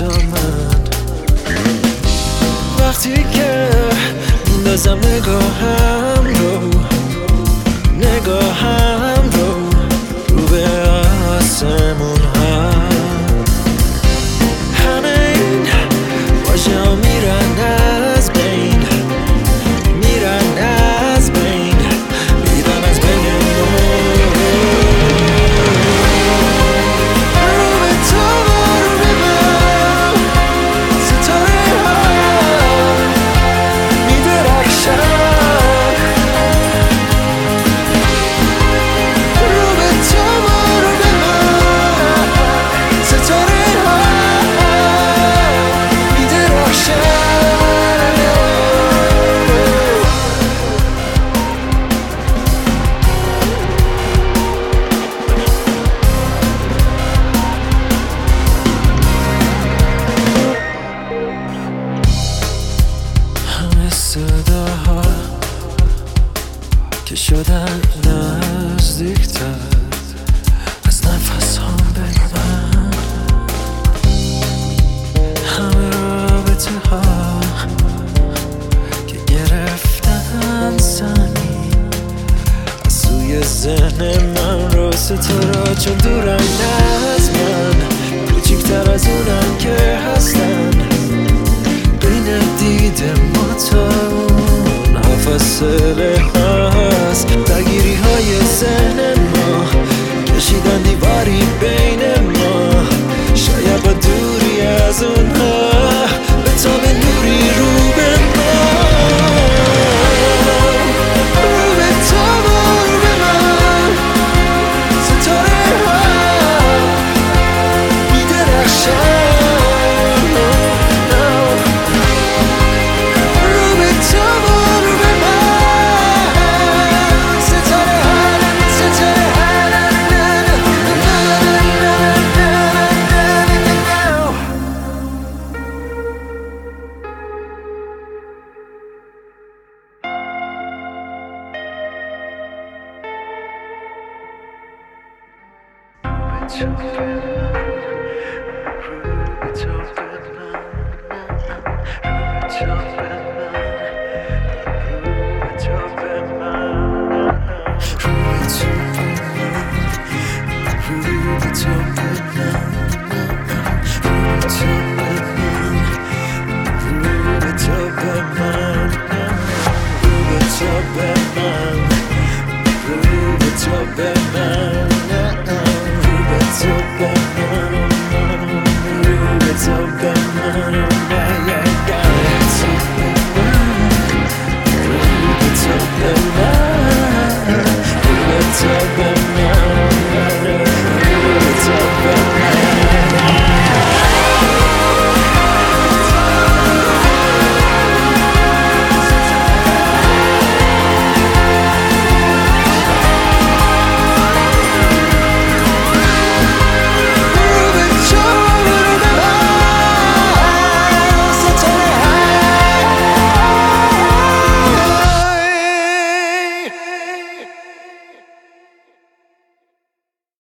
تا من. وقتی که میندازم نگاهم رو به آسمون ها، همه این واژه ها میرن از بین، میرن از بین، میرن از بین رو به تو و رو به من، ستاره ها میدرخشن. صداها که شدن نزدیکتر از نفس هم بین من، همه رابطه ها که گرفتن سنگین از سوی ذهن من رو، ستاره چون دورن از من، کوچیکتر از اونم که هستن، بین دید ما تا اون ها فاصله هست، درگیری های ذهن ما کشیدن دیواری بین ما، شاید با دوری از اونها به تا به نوری رو به ما، رو به تو و رو به من، ستاره ها میدرخشن. Top